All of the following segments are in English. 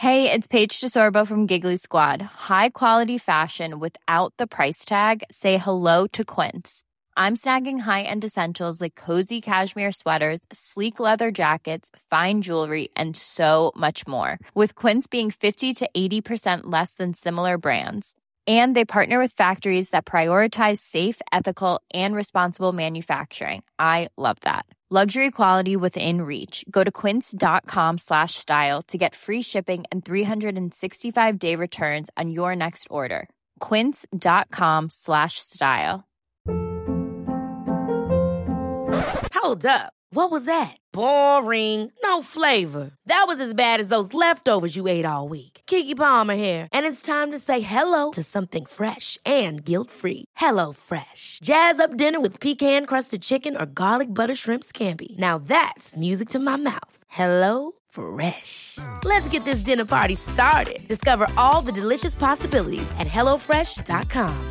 Hey, it's Paige DeSorbo from Giggly Squad. High quality fashion without the price tag. Say hello to Quince. I'm snagging high-end essentials like cozy cashmere sweaters, sleek leather jackets, fine jewelry, and so much more. With Quince being 50 to 80% less than similar brands. And they partner with factories that prioritize safe, ethical, and responsible manufacturing. I love that. Luxury quality within reach. Go to quince.com/style to get free shipping and 365-day returns on your next order. Quince.com/style. Hold up. What was that? Boring. No flavor. That was as bad as those leftovers you ate all week. Keke Palmer here, and it's time to say hello to something fresh and guilt-free. Hello Fresh. Jazz up dinner with pecan-crusted chicken or garlic butter shrimp scampi. Now that's music to my mouth. Hello Fresh. Let's get this dinner party started. Discover all the delicious possibilities at hellofresh.com.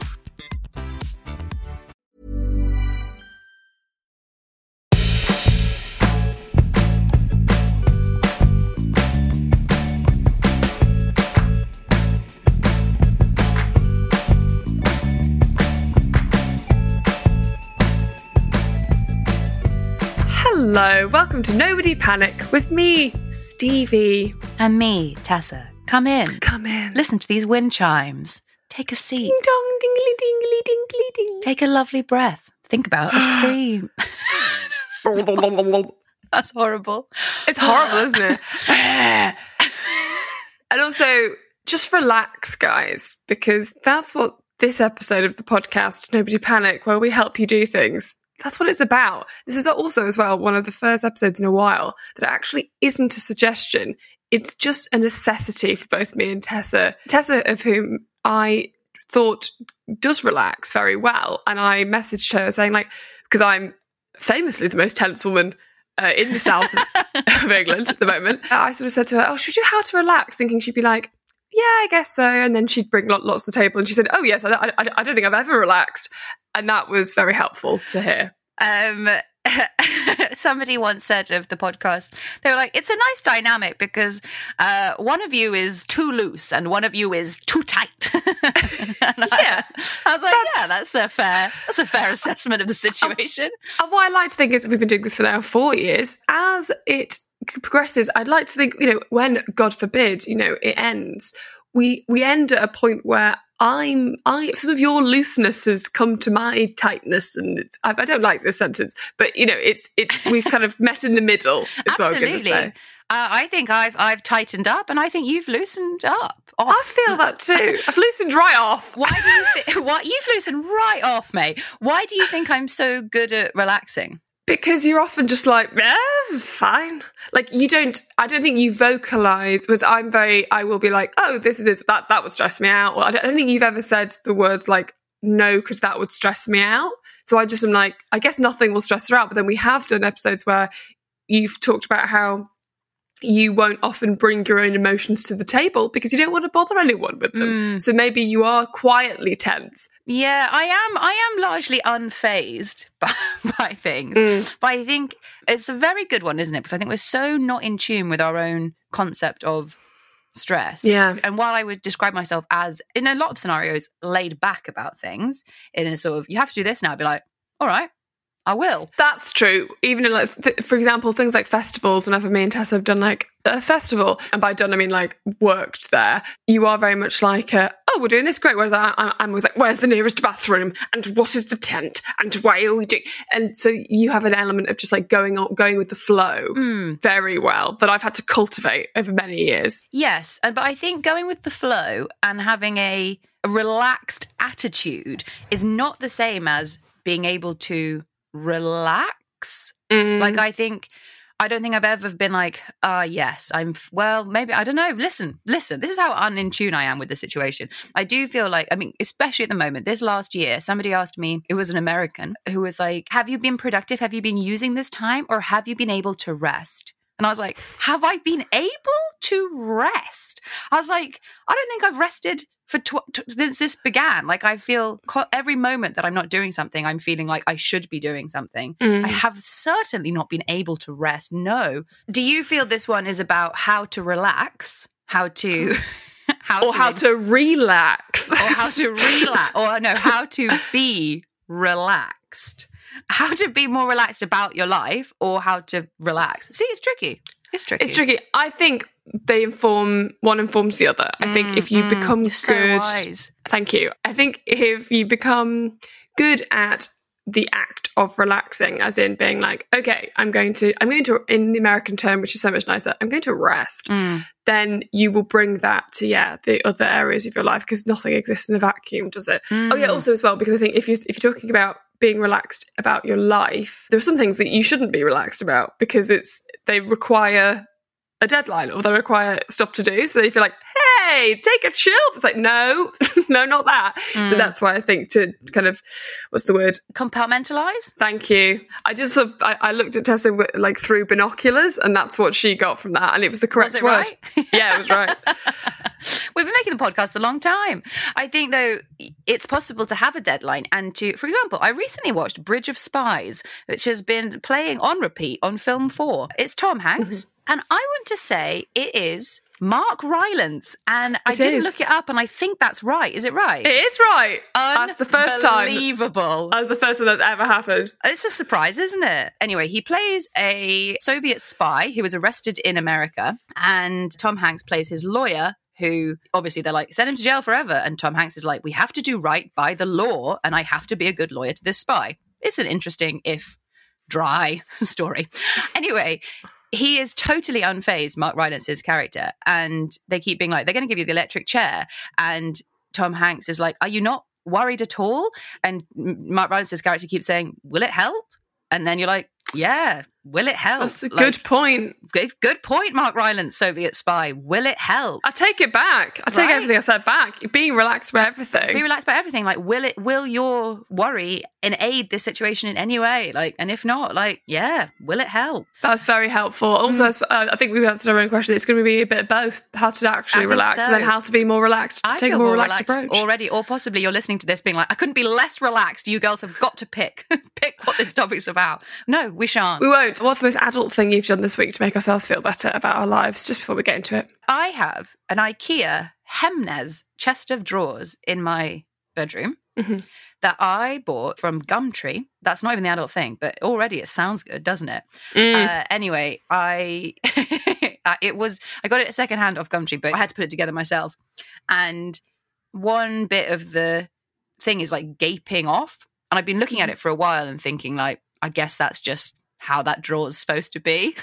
Hello, welcome to Nobody Panic with me, Stevie. And me, Tessa. Come in. Come in. Listen to these wind chimes. Take a seat. Ding dong, dingly dingly dingly ding. Take a lovely breath. Think about a stream. That's horrible. It's horrible, isn't it? And also, just relax, guys, because that's what this episode of the podcast, Nobody Panic, where we help you do things, that's what it's about. This is also, as well, one of the first episodes in a while that actually isn't a suggestion. It's just a necessity for both me and Tessa. Tessa, of whom I thought does relax very well. And I messaged her saying, like, because I'm famously the most tense woman in the south of England at the moment. I sort of said to her, oh, should you how to relax? Thinking she'd be like, yeah, I guess so. And then she'd bring lots to the table. And she said, oh, yes, I don't think I've ever relaxed. And that was very helpful to hear. Somebody once said of the podcast, they were like, it's a nice dynamic because one of you is too loose and one of you is too tight. Yeah. I was like, that's a fair assessment of the situation. What I like to think is we've been doing this for now 4 years. As it progresses, I'd like to think, when, God forbid, it ends, we end at a point where some of your looseness has come to my tightness, and I don't like this sentence, but we've kind of met in the middle. Is what I'm going to say. I think I've tightened up, and I think you've loosened up. Off. I feel that too. I've loosened right off. Why do you what you've loosened right off, mate? Why do you think I'm so good at relaxing? Because you're often just like, yeah, fine. Like I don't think you vocalize, because I will be like, oh, this is this, that would stress me out. Or I don't think you've ever said the words like, no, because that would stress me out. So I just am like, I guess nothing will stress her out. But then we have done episodes where you've talked about how you won't often bring your own emotions to the table because you don't want to bother anyone with them. So maybe you are quietly tense. Yeah, I am largely unfazed by things. But I think it's a very good one, isn't it? Because I think we're so not in tune with our own concept of stress. Yeah. And while I would describe myself as, in a lot of scenarios, laid back about things, in a sort of, you have to do this now, I'd be like, all right, I will. That's true. Even in, for example, things like festivals, whenever me and Tessa have done like a festival, and by done I mean like worked there, you are very much like, oh, we're doing this, great. Whereas I was like, where's the nearest bathroom? And what is the tent? And why are we doing? And so you have an element of just like going with the flow very well that I've had to cultivate over many years. Yes. But I think going with the flow and having a relaxed attitude is not the same as being able to relax. Like I don't think I've ever been like, yes, maybe, I don't know. Listen, this is how in tune I am with the situation. I do feel like, I mean, especially at the moment, this last year, somebody asked me, it was an American, who was like, have you been productive? Have you been using this time, or have you been able to rest? And I was like, have I been able to rest? I was like, I don't think I've rested since this began. Like, I feel every moment that I'm not doing something, I'm feeling like I should be doing something. I have certainly not been able to rest. No. Do you feel this one is about how to relax, how to how to relax. or how to relax, or no, how to be relaxed. How to be more relaxed about your life, or how to relax. See, it's tricky. It's tricky. I think one informs the other. I think if you become you're so good, wise. Thank you. I think if you become good at the act of relaxing, as in being like, okay, I'm going to, in the American term, which is so much nicer, I'm going to rest, then you will bring that to, the other areas of your life, because nothing exists in a vacuum, does it? Oh yeah, also as well, because I think if you're talking about being relaxed about your life, there are some things that you shouldn't be relaxed about, because they require a deadline, or they require stuff to do. So if you're like, hey, take a chill, it's like, no, no, not that. So that's why I think to kind of, what's the word? Compartmentalize? Thank you. I just sort of, I looked at Tessa like through binoculars, and that's what she got from that. And it was the correct word. Right? Yeah, it was right. We've been making the podcast a long time. I think, though, it's possible to have a deadline and to, for example, I recently watched Bridge of Spies, which has been playing on repeat on Film 4. It's Tom Hanks. And I want to say it is Mark Rylance. And I didn't look it up, and I think that's right. Is it right? It is right. That's the first time. Unbelievable. That's the first time that's ever happened. It's a surprise, isn't it? Anyway, he plays a Soviet spy who was arrested in America, and Tom Hanks plays his lawyer, who obviously they're like, send him to jail forever. And Tom Hanks is like, we have to do right by the law, and I have to be a good lawyer to this spy. It's an interesting, if dry, story. Anyway, he is totally unfazed, Mark Rylance's character. And they keep being like, they're going to give you the electric chair. And Tom Hanks is like, are you not worried at all? And Mark Rylance's character keeps saying, will it help? And then you're like, yeah, will it help? That's a good point. Good point, Mark Rylance, Soviet spy. Will it help? I take it back. I take everything I said back. Being relaxed about everything. Be relaxed about everything. Like, will your worry aid this situation in any way? Like, and if not, like, yeah, will it help? That's very helpful. Also, I think we've answered our own question. It's going to be a bit of both. How to actually relax, and then how to be more relaxed, to take a more relaxed approach. Already, or possibly you're listening to this being like, I couldn't be less relaxed. You girls have got to pick what this topic's about. No, we shan't. We won't. What's the most adult thing you've done this week to make ourselves feel better about our lives, just before we get into it? I have an IKEA Hemnes chest of drawers in my bedroom that I bought from Gumtree. That's not even the adult thing, but already it sounds good, doesn't it? Anyway, I got it at secondhand off Gumtree, but I had to put it together myself. And one bit of the thing is like gaping off. And I've been looking at it for a while and thinking like, I guess that's just how that drawer is supposed to be.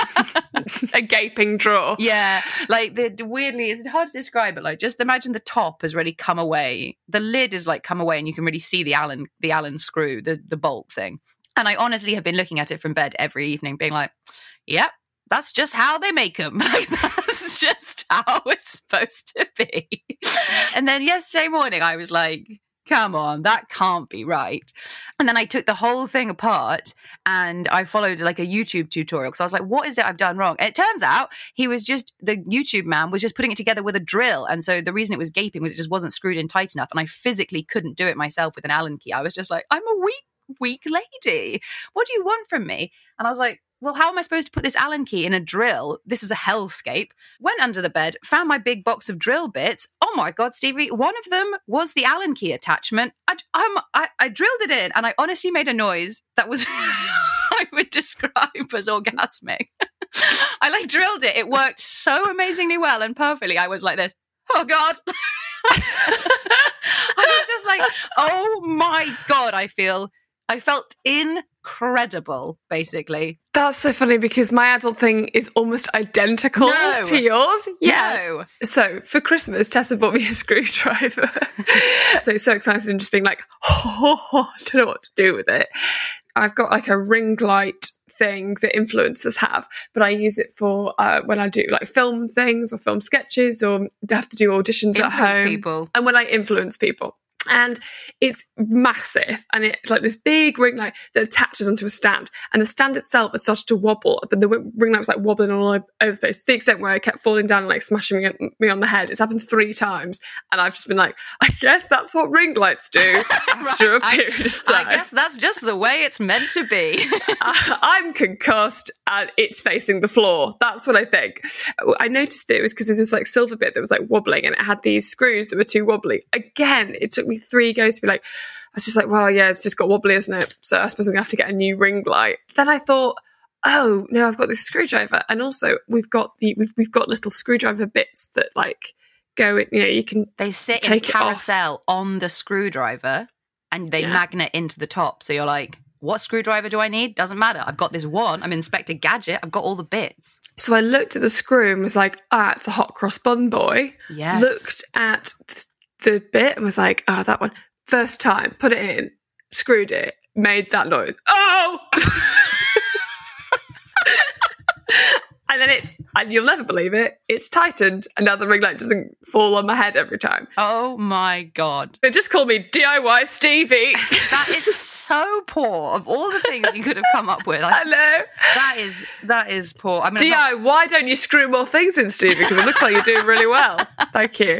A gaping drawer. Yeah. Like weirdly, it's hard to describe it. Like just imagine the top has really come away. The lid is like come away and you can really see the Allen screw, the bolt thing. And I honestly have been looking at it from bed every evening being like, yep, that's just how they make them. Like that's just how it's supposed to be. And then yesterday morning I was like, come on, that can't be right. And then I took the whole thing apart and I followed like a YouTube tutorial because I was like, what is it I've done wrong? And it turns out the YouTube man was just putting it together with a drill. And so the reason it was gaping was it just wasn't screwed in tight enough. And I physically couldn't do it myself with an Allen key. I was just like, I'm a weak lady. What do you want from me? And I was like, well, how am I supposed to put this Allen key in a drill? This is a hellscape. Went under the bed, found my big box of drill bits. Oh my God, Stevie, one of them was the Allen key attachment. I drilled it in and I honestly made a noise that was, I would describe as orgasmic. I like drilled it. It worked so amazingly well and perfectly. I was like this, oh God. I was just like, oh my God, I felt incredible, basically. That's so funny because my adult thing is almost identical to yours. Yes. No. So for Christmas, Tessa bought me a screwdriver. So it's so excited and just being like, I don't know what to do with it. I've got like a ring light thing that influencers have, but I use it for when I do like film things or film sketches or have to do auditions at home. People. And when I influence people. And it's massive, and it's like this big ring light that attaches onto a stand, and the stand itself had started to wobble, but the ring light was like wobbling all over the place, to the extent where I kept falling down and like smashing me on the head. It's happened 3 times, and I've just been like, I guess that's what ring lights do after a period of time. I guess that's just the way it's meant to be. I'm concussed and it's facing the floor. That's what I think. I noticed that it was because there's this like silver bit that was like wobbling, and it had these screws that were too wobbly. Again, it took me 3 goes to be like, I was just like, well, yeah, it's just got wobbly, isn't it? So I suppose I'm gonna have to get a new ring light. Then I thought, oh no, I've got this screwdriver, and also we've got little screwdriver bits that like go in, you can they sit in a carousel on the screwdriver, and they magnet into the top. So you're like, what screwdriver do I need? Doesn't matter. I've got this one. I'm Inspector Gadget. I've got all the bits. So I looked at the screw and was like, it's a hot cross bun boy. Yes. Looked at the bit and was like, that one. First time, put it in, screwed it, made that noise. Oh! And you'll never believe it, it's tightened, and now the ring light doesn't fall on my head every time. Oh my God. They just call me DIY Stevie. That is so poor. Of all the things you could have come up with. I know. That is poor. I mean, why don't you screw more things in, Stevie? Because it looks like you're doing really well. Thank you.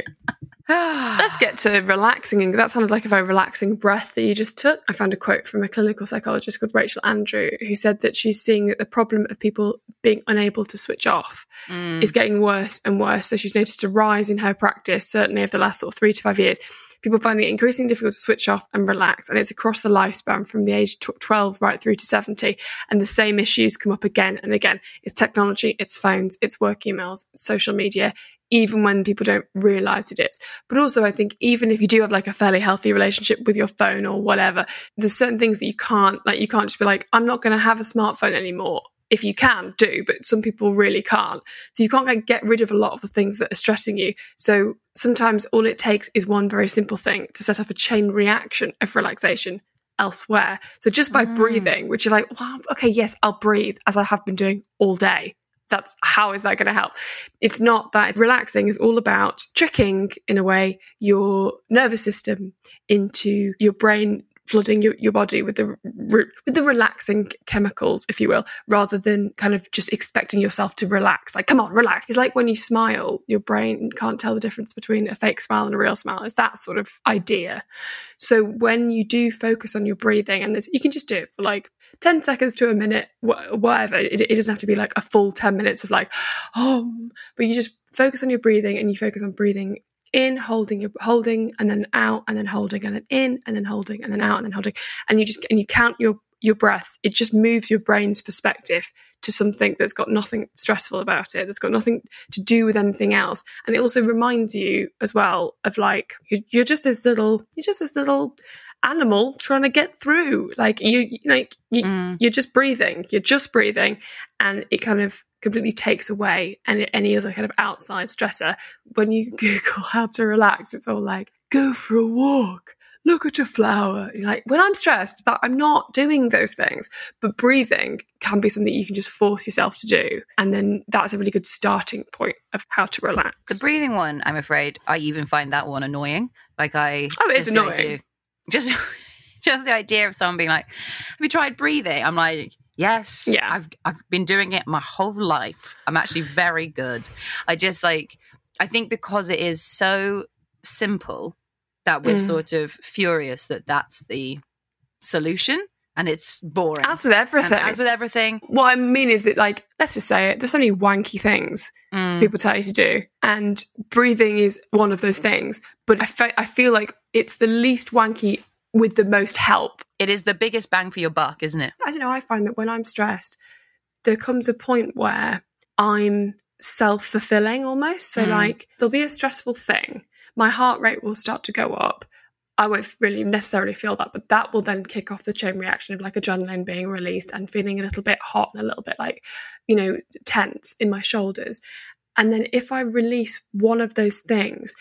Let's get to relaxing, and that sounded like a very relaxing breath that you just took. I found a quote from a clinical psychologist called Rachel Andrew, who said that she's seeing that the problem of people being unable to switch off is getting worse and worse. So she's noticed a rise in her practice, certainly over the last sort of 3 to 5 years. People find it increasingly difficult to switch off and relax, and it's across the lifespan from the age of 12 right through to 70. And the same issues come up again and again. It's technology, it's phones, it's work emails, it's social media, even when people don't realise it is. But also, I think even if you do have like a fairly healthy relationship with your phone or whatever, there's certain things that you can't just be like, I'm not going to have a smartphone anymore. If you can, do, but some people really can't. So you can't get rid of a lot of the things that are stressing you. So sometimes all it takes is one very simple thing to set off a chain reaction of relaxation elsewhere. So just by breathing, which you're like, well, okay, yes, I'll breathe as I have been doing all day. How is that going to help? It's not that. Relaxing is all about tricking, in a way, your nervous system into your brain, flooding your body with the relaxing chemicals, if you will, rather than kind of just expecting yourself to relax. Like, come on, relax. It's like when you smile, your brain can't tell the difference between a fake smile and a real smile. It's that sort of idea. So when you do focus on your breathing, and you can just do it for like 10 seconds to a minute, whatever. It doesn't have to be like a full 10 minutes of like, but you just focus on your breathing, and you focus on breathing in, holding, and then out, and then holding, and then in, and then holding, and then out, and then holding. And you count your breath. It just moves your brain's perspective to something that's got nothing stressful about it, that's got nothing to do with anything else. And it also reminds you as well of like, you're just this little animal trying to get through. Like you're just breathing. You're just breathing, and it kind of completely takes away any other kind of outside stressor. When you Google how to relax, it's all like, go for a walk, look at a flower. You're like, when I'm stressed, I'm not doing those things. But breathing can be something you can just force yourself to do, and then that's a really good starting point of how to relax. The breathing one, I'm afraid, I even find that one annoying. Like it's annoying. Just the idea of someone being like, have you tried breathing? I'm like, yes, yeah. I've been doing it my whole life. I'm actually very good. I think because it is so simple that we're sort of furious that that's the solution, and it's boring. As with everything. What I mean is that, like, let's just say it, there's so many wanky things people tell you to do, and breathing is one of those things. But I feel like it's the least wanky with the most help. It is the biggest bang for your buck, isn't it? I don't know, I find that when I'm stressed, there comes a point where I'm self-fulfilling almost. So like, there'll be a stressful thing, my heart rate will start to go up. I won't really necessarily feel that, but that will then kick off the chain reaction of like adrenaline being released and feeling a little bit hot and a little bit like, tense in my shoulders. And then if I release one of those things,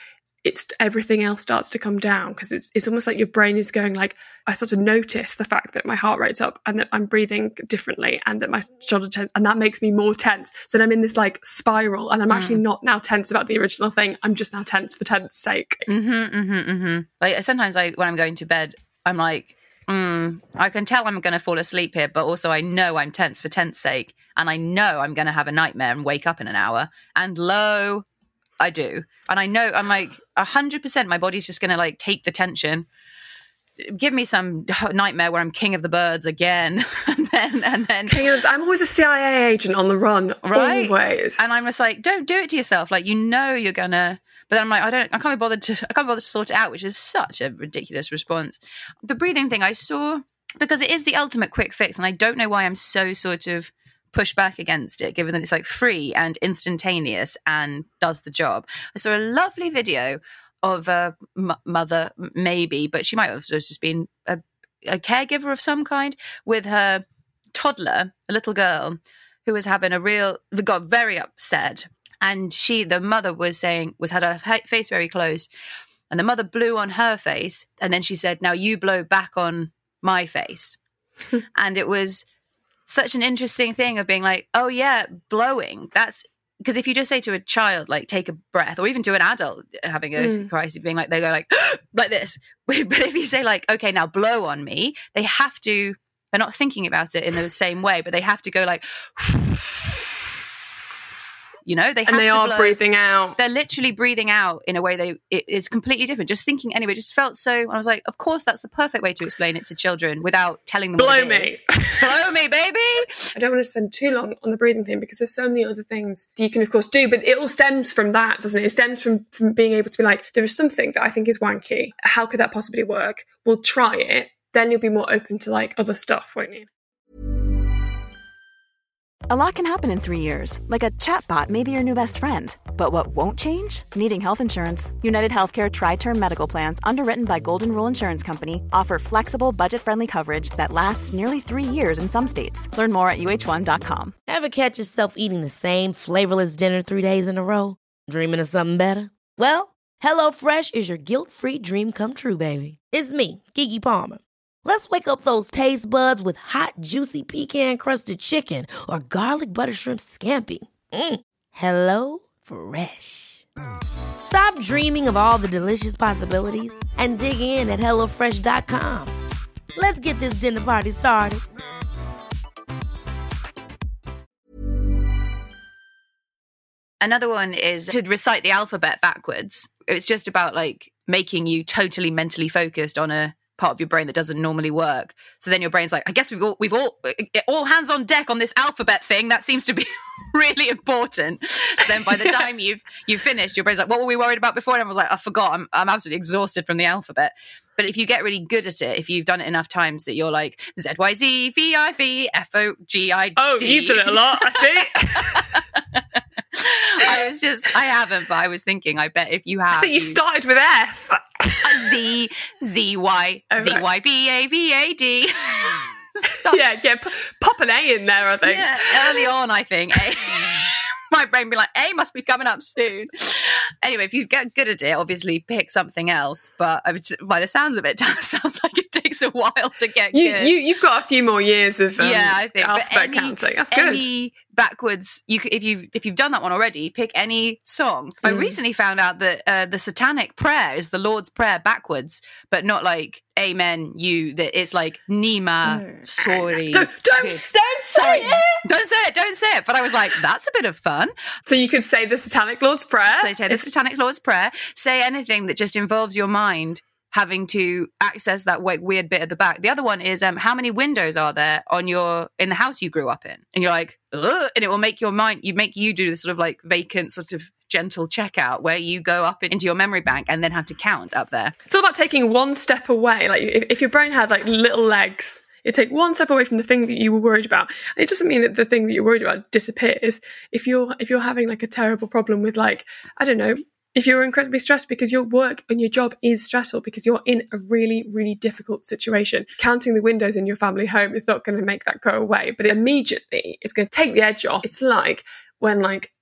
it's everything else starts to come down, because it's almost like your brain is going like, I sort of notice the fact that my heart rate's up and that I'm breathing differently and that my shoulder tense, and that makes me more tense. So then I'm in this like spiral, and I'm actually not now tense about the original thing. I'm just now tense for tense sake. Like sometimes when I'm going to bed, I'm like, I can tell I'm going to fall asleep here, but also I know I'm tense for tense sake, and I know I'm going to have a nightmare and wake up in an hour, and lo, I do. And I know I'm like 100% my body's just going to like take the tension, give me some nightmare where I'm king of the birds again, and then I'm always a CIA agent on the run, right? Always. And I'm just like, don't do it to yourself. Like, you know you're gonna. But then I'm like, I can't be bothered to sort it out, which is such a ridiculous response. The breathing thing I saw, because it is the ultimate quick fix, and I don't know why I'm so sort of pushed back against it, given that it's like free and instantaneous and does the job. I saw a lovely video of a mother, maybe, but she might have just been a caregiver of some kind, with her toddler, a little girl, who was having got very upset. And the mother had her face very close, and the mother blew on her face, and then she said, "Now you blow back on my face." And it was such an interesting thing of being like, oh yeah, blowing. That's because if you just say to a child, like, take a breath, or even to an adult having a crisis, being like, they go like, like this. But if you say like, okay, now blow on me, they're not thinking about it in the same way, but they have to go like, you know, they are blow. Breathing out. They're literally breathing out in a way it's completely different. Just thinking anyway, just felt so. I was like, of course, that's the perfect way to explain it to children without telling them. Blow me, blow me, baby. I don't want to spend too long on the breathing thing, because there's so many other things that you can, of course, do. But it all stems from that, doesn't it? It stems from being able to be like, there is something that I think is wanky. How could that possibly work? We'll try it. Then you'll be more open to like other stuff, won't you? A lot can happen in 3 years, like a chatbot may be your new best friend. But what won't change? Needing health insurance. United Healthcare Tri-Term Medical Plans, underwritten by Golden Rule Insurance Company, offer flexible, budget-friendly coverage that lasts nearly 3 years in some states. Learn more at uh1.com. Ever catch yourself eating the same flavorless dinner 3 days in a row? Dreaming of something better? Well, HelloFresh is your guilt-free dream come true, baby. It's me, Keke Palmer. Let's wake up those taste buds with hot, juicy pecan-crusted chicken or garlic butter shrimp scampi. Hello Fresh. Stop dreaming of all the delicious possibilities and dig in at HelloFresh.com. Let's get this dinner party started. Another one is to recite the alphabet backwards. It's just about like making you totally mentally focused on a part of your brain that doesn't normally work. So then your brain's like, I guess we've all hands on deck on this alphabet thing. That seems to be really important. So then by the time you've finished, your brain's like, what were we worried about before? And I was like, I forgot. I'm absolutely exhausted from the alphabet. But if you get really good at it, if you've done it enough times that you're like ZYZ, VIV, FOGID. Oh, you've done it a lot, I think. I haven't, but I was thinking, I bet if you have. I think you started with F. Z, ZY, ZYBAVAD. Yeah, pop an A in there, I think. Yeah, early on, I think. My brain be like, A must be coming up soon. Anyway, if you get good at it, obviously pick something else. But by the sounds of it, it sounds like it takes a while to get good. You've got a few more years of I think alphabet counting. That's good. Any backwards, if you've done that one already, pick any song. I recently found out that the Satanic Prayer is the Lord's Prayer backwards, but not like Amen. That it's like Nima. Sorry. Don't say it. Don't say it. But I was like, that's a bit of fun. So you could say the Satanic Lord's Prayer. The Satanic Lord's Prayer. Say anything that just involves your mind having to access that weird bit at the back. The other one is how many windows are there in the house you grew up in? And you're like, ugh, and it will make you do this sort of like vacant sort of gentle checkout where you go up into your memory bank and then have to count up there. It's all about taking one step away. Like if your brain had like little legs, you take one step away from the thing that you were worried about. And it doesn't mean that the thing that you're worried about disappears. If you're having like a terrible problem with like, I don't know, if you're incredibly stressed because your work and your job is stressful because you're in a really, really difficult situation, counting the windows in your family home is not going to make that go away. But immediately it's going to take the edge off. It's like when like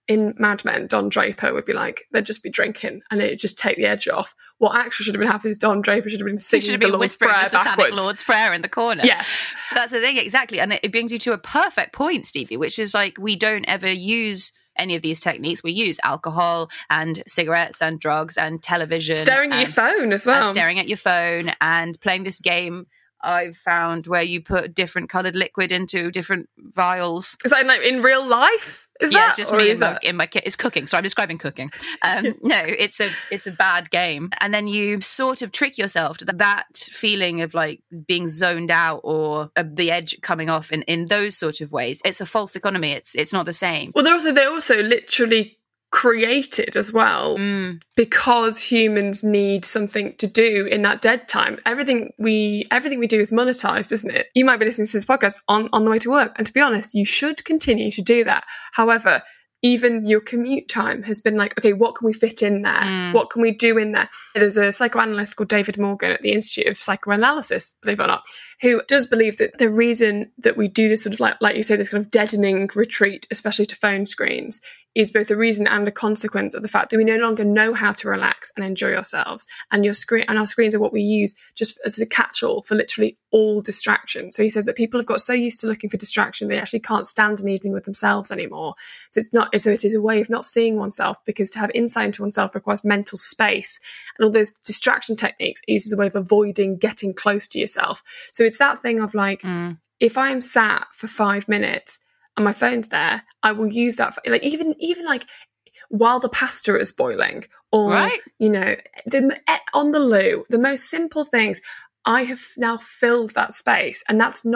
in Mad Men, Don Draper would be like, they'd just be drinking and it'd just take the edge off. What actually should have been happening is Don Draper should have been singing the Lord's Prayer the Satanic backwards. Lord's Prayer in the corner. Yes. That's the thing, exactly. And it brings you to a perfect point, Stevie, which is like, we don't ever use any of these techniques. We use alcohol and cigarettes and drugs and television. Staring at your phone as well. And staring at your phone and playing this game I've found where you put different coloured liquid into different vials. Is that like in real life? It's just me in my kit. It's cooking. So I'm describing cooking. No, it's a bad game. And then you sort of trick yourself to that feeling of like being zoned out or the edge coming off in those sort of ways. It's a false economy. It's not the same. Well, they're also literally created as well because humans need something to do in that dead time. Everything we do is monetized, isn't it? You might be listening to this podcast on the way to work, and to be honest, you should continue to do that. However, even your commute time has been like, okay, what can we fit in there? What can we do in there? There's a psychoanalyst called David Morgan at the Institute of Psychoanalysis, believe it or not, who does believe that the reason that we do this sort of like you say, this kind of deadening retreat, especially to phone screens, is both a reason and a consequence of the fact that we no longer know how to relax and enjoy ourselves. And our screens are what we use just as a catch-all for literally all distraction. So he says that people have got so used to looking for distraction, they actually can't stand an evening with themselves anymore. So it is a way of not seeing oneself, because to have insight into oneself requires mental space. And all those distraction techniques are used as a way of avoiding getting close to yourself. So it's that thing of like, if I'm sat for 5 minutes and my phone's there, I will use that for, like even like while the pasta is boiling, or right. You know, on the loo, the most simple things. I have now filled that space, and I've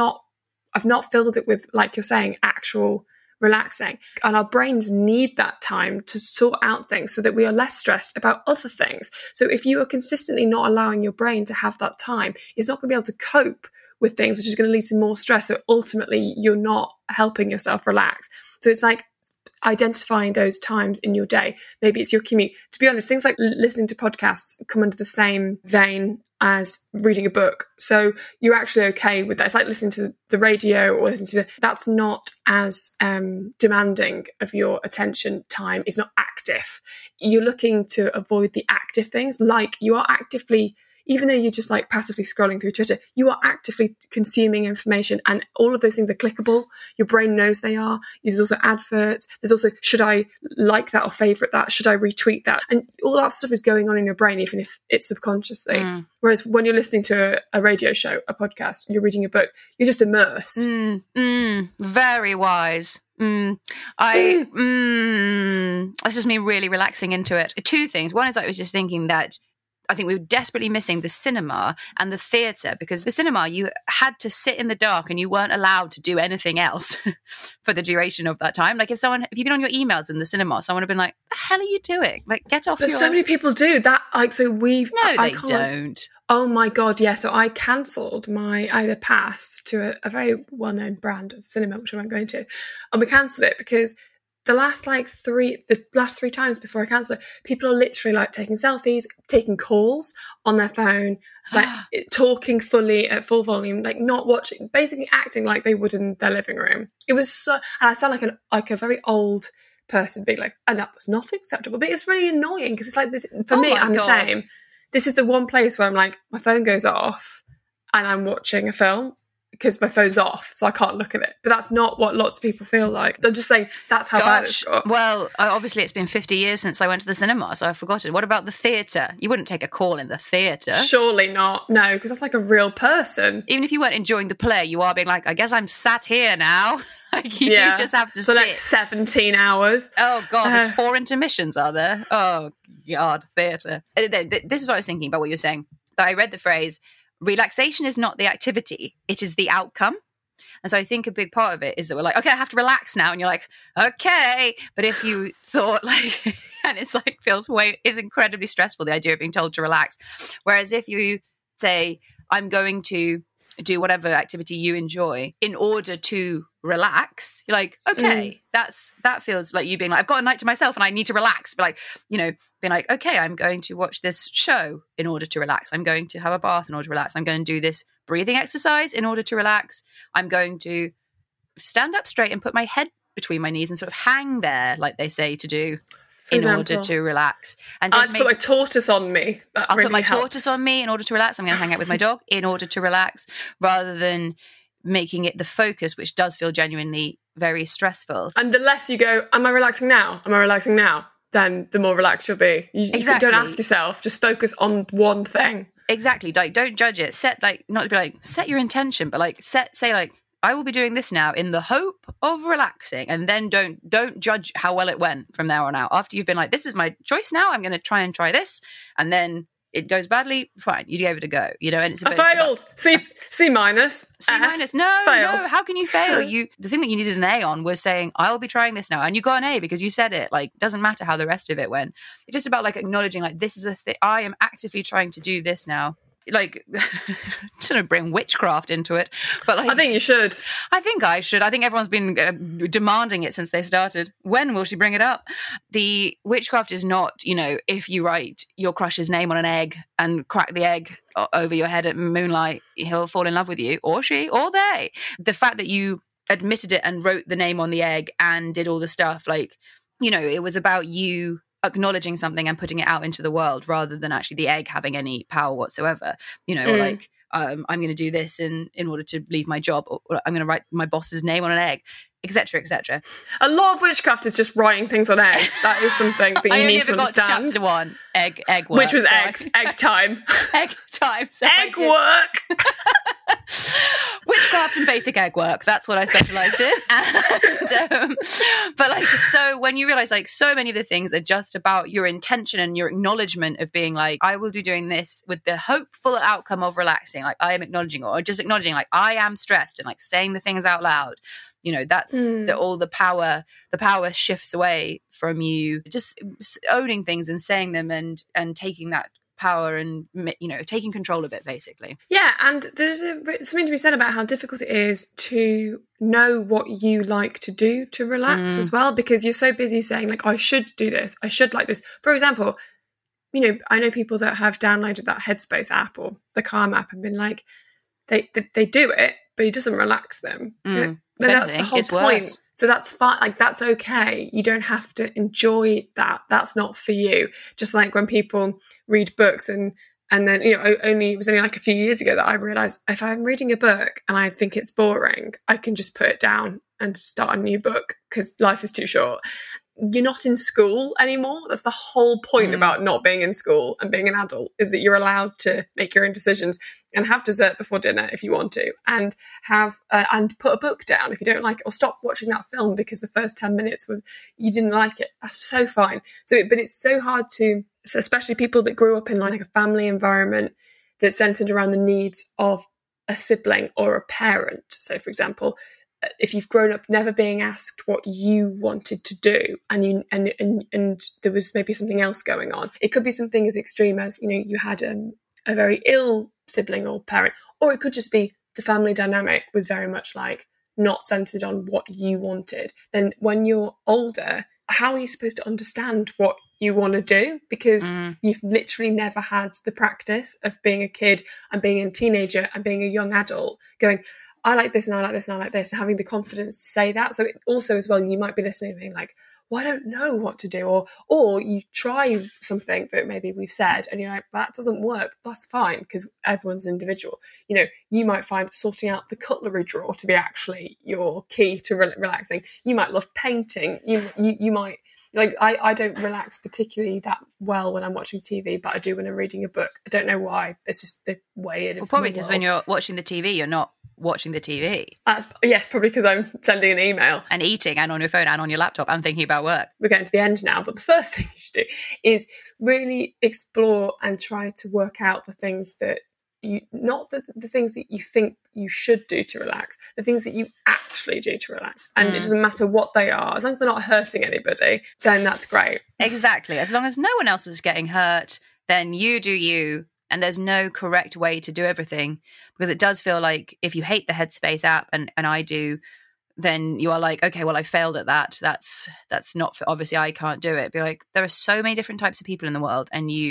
not filled it with, like you're saying, actual relaxing. And our brains need that time to sort out things so that we are less stressed about other things. So if you are consistently not allowing your brain to have that time, it's not going to be able to cope with things, which is going to lead to more stress. So ultimately, you're not helping yourself relax. So it's like identifying those times in your day. Maybe it's your commute. To be honest, things like listening to podcasts come under the same vein as reading a book. So you're actually okay with that. It's like listening to the radio or listening to that's not as demanding of your attention time. It's not active. You're looking to avoid the active things, like you are actively, even though you're just like passively scrolling through Twitter, you are actively consuming information, and all of those things are clickable. Your brain knows they are. There's also adverts. There's also, should I like that or favorite that? Should I retweet that? And all that stuff is going on in your brain, even if it's subconsciously. Whereas when you're listening to a radio show, a podcast, you're reading a book, you're just immersed. Very wise. That's just me really relaxing into it. Two things. One is I was just thinking that I think we were desperately missing the cinema and the theatre, because the cinema, you had to sit in the dark and you weren't allowed to do anything else for the duration of that time. Like if you've been on your emails in the cinema, someone would have been like, the hell are you doing? Like, get off. So many people do that. Like, so we've... No, they don't. Oh my God, yeah. So I cancelled I had a pass to a very well-known brand of cinema, which I won't go into. And we cancelled it because the last three times before I cancelled it, people are literally like taking selfies, taking calls on their phone, like talking fully at full volume, like not watching, basically acting like they would in their living room. It was so, and I sound like a very old person being like, and that was not acceptable. But it's really annoying because it's like, for me, I'm the same. This is the one place where I'm like, my phone goes off and I'm watching a film because my phone's off, so I can't look at it. But that's not what lots of people feel like. I'm just saying that's how bad it's got. Well, obviously it's been 50 years since I went to the cinema, so I've forgotten. What about the theatre? You wouldn't take a call in the theatre. Surely not. No, because that's like a real person. Even if you weren't enjoying the play, you are being like, I guess I'm sat here now. Like you do just have to sit. So like 17 hours. Oh, God, there's 4 intermissions, are there? Oh, God, theatre. This is what I was thinking about what you were saying. That I read the phrase, relaxation is not the activity, it is the outcome. And so I think a big part of it is that we're like, okay, I have to relax now. And you're like, okay. But if you thought like, and it's like is incredibly stressful, the idea of being told to relax. Whereas if you say, I'm going to do whatever activity you enjoy in order to relax, you're like, okay, that feels like you being like, I've got a night to myself and I need to relax. But like, being like, okay, I'm going to watch this show in order to relax. I'm going to have a bath in order to relax. I'm going to do this breathing exercise in order to relax. I'm going to stand up straight and put my head between my knees and sort of hang there, like they say to do, in order to relax. And I had to put my tortoise on me. I'll put my tortoise on me in order to relax. I'm going to hang out with my dog in order to relax, rather than making it the focus, which does feel genuinely very stressful. And the less you go, am I relaxing now? Am I relaxing now? Then the more relaxed you'll be. You don't ask yourself, just focus on one thing. Exactly. Like, don't judge it. Set your intention, but like say like, I will be doing this now in the hope of relaxing, and then don't judge how well it went from there on out. After you've been like, this is my choice now, I'm going to try this, and then it goes badly, fine, you gave it a go, and it's I failed. C minus. C minus. No, how can you fail? The thing that you needed an A on was saying, I'll be trying this now, and you got an A because you said it. Like, doesn't matter how the rest of it went. It's just about like acknowledging, like, this is a thing. I am actively trying to do this now. Like, sort of bring witchcraft into it, but like, I think you should. I think I should. I think everyone's been demanding it since they started. When will she bring it up? The witchcraft is not, if you write your crush's name on an egg and crack the egg over your head at moonlight, he'll fall in love with you, or she, or they. The fact that you admitted it and wrote the name on the egg and did all the stuff, like, it was about you acknowledging something and putting it out into the world, rather than actually the egg having any power whatsoever, or like, I'm going to do this in order to leave my job, or I'm going to write my boss's name on an egg, etc., etc. A lot of witchcraft is just writing things on eggs. That is something that you need to understand. I only ever got to chapter 1, egg work. Which was eggs, egg time. Egg time. So egg work. Witchcraft and basic egg work. That's what I specialised in. And, but like, so when you realise like so many of the things are just about your intention and your acknowledgement of being like, I will be doing this with the hopeful outcome of relaxing. Like, I am acknowledging, or just acknowledging like, I am stressed, and like saying the things out loud. That's all the power shifts away from you just owning things and saying them and taking that power and taking control of it, basically. Yeah, and there's something to be said about how difficult it is to know what you like to do to relax as well, because you're so busy saying like, I should do this, I should like this. For example, I know people that have downloaded that Headspace app or the Calm app and been like, they do it, but it doesn't relax them. That's the whole point. Worse. So that's fine. Like, that's okay. You don't have to enjoy that. That's not for you. Just like when people read books and then, it was only like a few years ago that I realized if I'm reading a book and I think it's boring, I can just put it down and start a new book because life is too short. You're not in school anymore. That's the whole point about not being in school and being an adult, is that you're allowed to make your own decisions and have dessert before dinner if you want to, and have and put a book down if you don't like it, or stop watching that film because the first 10 minutes you didn't like it. That's so fine. But it's so hard to, especially people that grew up in like a family environment that's centered around the needs of a sibling or a parent. So, for example, if you've grown up never being asked what you wanted to do, and there was maybe something else going on, it could be something as extreme as you had a very ill sibling or parent, or it could just be the family dynamic was very much like not centered on what you wanted. Then when you're older, how are you supposed to understand what you want to do? Because you've literally never had the practice of being a kid and being a teenager and being a young adult going, I like this and I like this and I like this, and having the confidence to say that. So also as well, you might be listening and being like, well, I don't know what to do. Or you try something that maybe we've said and you're like, that doesn't work. That's fine, because everyone's individual. You might find sorting out the cutlery drawer to be actually your key to relaxing. You might love painting. You might, like, I don't relax particularly that well when I'm watching TV, but I do when I'm reading a book. I don't know why. It's just the way it is. Well, probably because when you're watching the TV, you're not watching the TV. Yes, probably because I'm sending an email. And eating, and on your phone, and on your laptop, and thinking about work. We're getting to the end now, but the first thing you should do is really explore and try to work out the things that not the things that you think you should do to relax, the things that you actually do to relax. And it doesn't matter what they are, as long as they're not hurting anybody, then that's great. Exactly. As long as no one else is getting hurt, then you do you. And there's no correct way to do everything, because it does feel like if you hate the Headspace app, and I do, then you are like, okay, well, I failed at that. That's not, obviously I can't do it. Be like, there are so many different types of people in the world, and you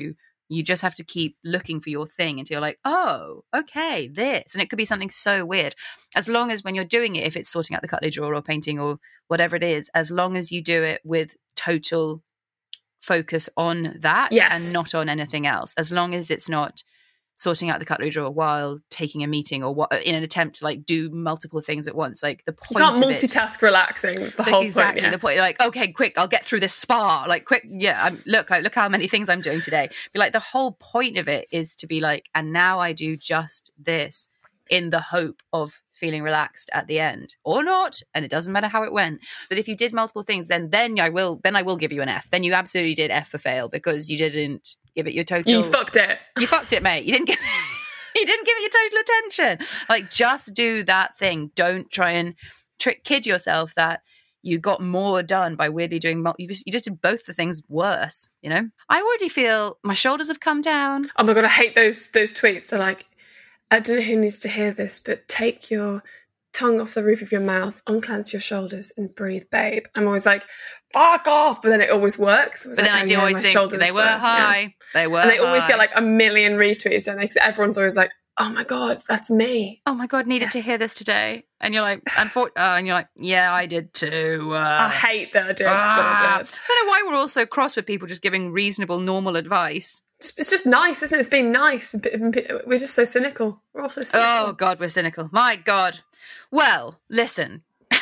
You just have to keep looking for your thing until you're like, oh, okay, this. And it could be something so weird. As long as when you're doing it, if it's sorting out the cutlery drawer or painting or whatever it is, as long as you do it with total focus on that and not on anything else, as long as it's not sorting out the cutlery drawer while taking a meeting or what in an attempt to like do multiple things at once. Like the point, you can't multitask relaxing. It's the whole exactly point. The point. You're like, okay, quick, I'll get through this spa. Like, quick, yeah. Look how many things I'm doing today. Be like, the whole point of it is to be like, and now I do just this in the hope of feeling relaxed at the end or not, and it doesn't matter how it went. But if you did multiple things, then I will give you an F. Then you absolutely did F for fail because you didn't give it your total. You fucked it. You fucked it, mate. You didn't give it your total attention. Like, just do that thing. Don't try and kid yourself that you got more done by weirdly doing. You just did both the things worse. You know, I already feel my shoulders have come down. Oh my God, I hate those tweets. They're like, I don't know who needs to hear this, but take your tongue off the roof of your mouth, unclench your shoulders and breathe, babe. I'm always like, fuck off. But then it always works. But then I do always think they were high. Yeah. They were. And they high. always get like a million retweets, don't they? Because everyone's always like, oh my God, that's me. Oh my God, needed to hear this today. And you're like, and you're like, yeah, I did too. I hate that I did. I don't know why we're all so cross with people just giving reasonable, normal advice. It's just nice, isn't it? It's been nice. We're just so cynical. We're all so cynical. Oh, God, we're cynical. My God. Well, listen.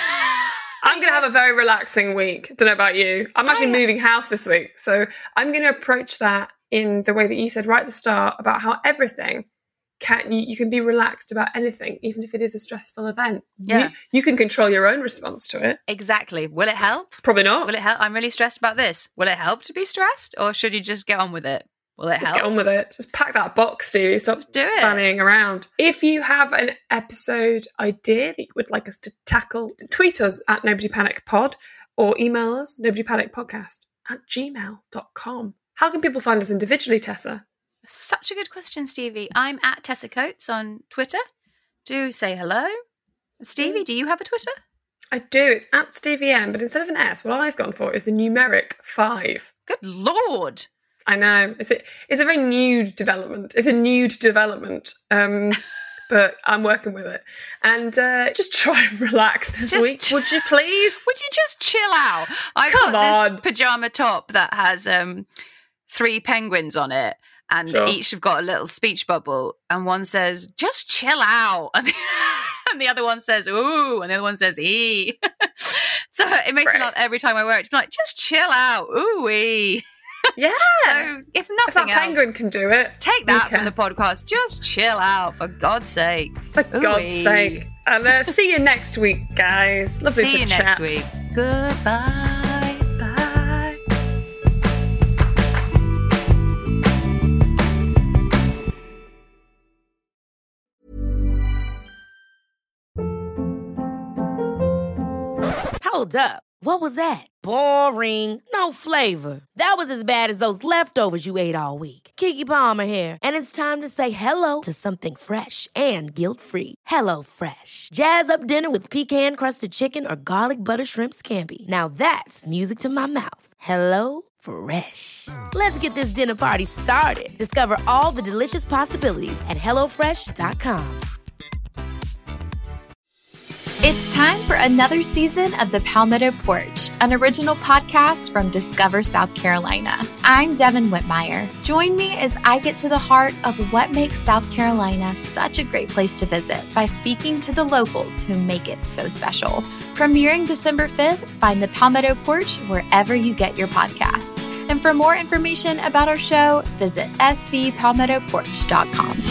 I'm going to have a very relaxing week. Don't know about you. I'm actually moving house this week. So I'm going to approach that in the way that you said right at the start about how everything you can be relaxed about anything, even if it is a stressful event. Yeah. You can control your own response to it. Exactly. Will it help? Probably not. Will it help? I'm really stressed about this. Will it help to be stressed, or should you just get on with it? Will it help? Just get on with it. Just pack that box, Stevie. Stop fannying around. If you have an episode idea that you would like us to tackle, tweet us at Nobody Panic Pod or email us nobodypanicpodcast@gmail.com. How can people find us individually, Tessa? Such a good question, Stevie. I'm at Tessa Coates on Twitter. Do say hello. Stevie, do you have a Twitter? I do. It's at Stevie M, but instead of an S, what I've gone for is the numeric 5. Good Lord. I know. It's a very nude development. It's a nude development. But I'm working with it. And just try and relax this week. Would you please? Would you just chill out? I've got this pajama top that has 3 penguins on it. And each have got a little speech bubble. And one says, just chill out. And the other one says, ooh. And the other one says, ee. So it makes me laugh every time I wear it. It's like, just chill out. Ooh-wee. Yeah. So if nothing else, penguin can do it. Take that from the podcast. Just chill out, for God's sake. For God's sake. And see you next week, guys. Lovely to chat. See you next week. Goodbye. Bye. Hold up. What was that? Boring. No flavor. That was as bad as those leftovers you ate all week. Keke Palmer here. And it's time to say hello to something fresh and guilt-free. Hello Fresh. Jazz up dinner with pecan-crusted chicken or garlic butter shrimp scampi. Now that's music to my mouth. Hello Fresh. Let's get this dinner party started. Discover all the delicious possibilities at HelloFresh.com. It's time for another season of The Palmetto Porch, an original podcast from Discover South Carolina. I'm Devin Whitmire. Join me as I get to the heart of what makes South Carolina such a great place to visit by speaking to the locals who make it so special. Premiering December 5th, find The Palmetto Porch wherever you get your podcasts. And for more information about our show, visit scpalmettoporch.com.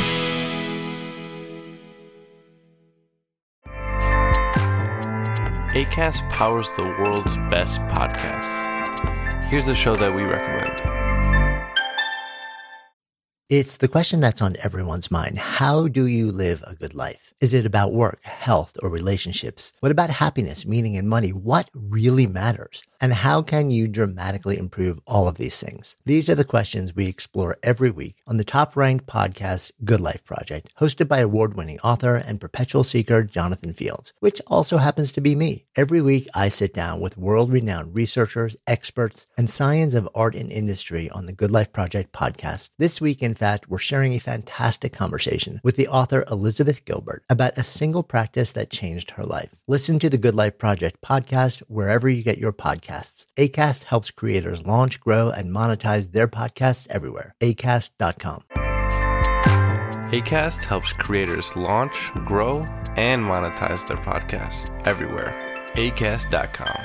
Acast powers the world's best podcasts. Here's a show that we recommend. It's the question that's on everyone's mind. How do you live a good life? Is it about work, health, or relationships? What about happiness, meaning, and money? What really matters? And how can you dramatically improve all of these things? These are the questions we explore every week on the top-ranked podcast, Good Life Project, hosted by award-winning author and perpetual seeker Jonathan Fields, which also happens to be me. Every week, I sit down with world-renowned researchers, experts, and science of art and industry on the Good Life Project podcast. This week, in fact, we're sharing a fantastic conversation with the author Elizabeth Gilbert about a single practice that changed her life. Listen to the Good Life Project podcast wherever you get your podcasts. Acast helps creators launch, grow, and monetize their podcasts everywhere. Acast.com. Acast helps creators launch, grow, and monetize their podcasts everywhere. Acast.com.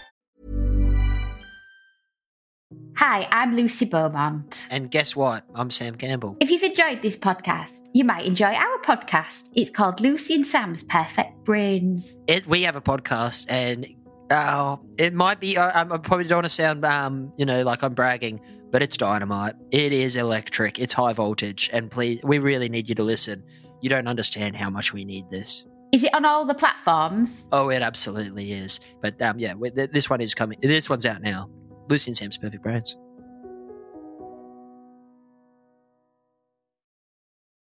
Hi, I'm Lucy Beaumont. And guess what? I'm Sam Campbell. If you've enjoyed this podcast, you might enjoy our podcast. It's called Lucy and Sam's Perfect Brains. We have a podcast, and it might be, I probably don't want to sound, like I'm bragging, but it's dynamite. It is electric. It's high voltage. And please, we really need you to listen. You don't understand how much we need this. Is it on all the platforms? Oh, it absolutely is. But this one is coming. This one's out now. Lucy and Sam's Perfect Brains.